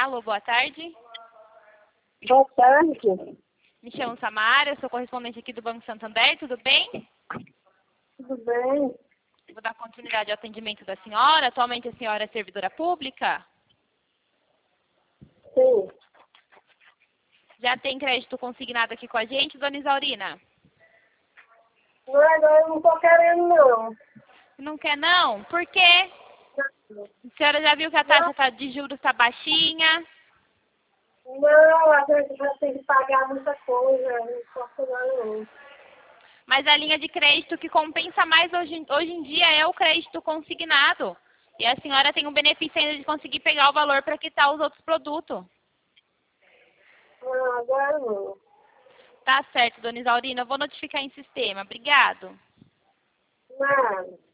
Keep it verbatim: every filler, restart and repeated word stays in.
Alô, boa tarde. Boa tarde. Me chamo Samara, eu sou correspondente aqui do Banco Santander, tudo bem? Tudo bem? Vou dar continuidade ao atendimento da senhora. Atualmente a senhora é servidora pública? Sim. Já tem crédito consignado aqui com a gente, dona Isaurina? Não, agora eu não tô querendo, não. Não quer não? Por quê? A senhora já viu que a taxa tá- de juros está baixinha? Não, a gente já tem que pagar muita coisa. Não posso não, não. Mas a linha de crédito que compensa mais hoje, hoje em dia é o crédito consignado. E a senhora tem o benefício ainda de conseguir pegar o valor para quitar os outros produtos. Não, agora não. Tá certo, dona Isaurina. Eu vou notificar em sistema. Obrigado. Nada.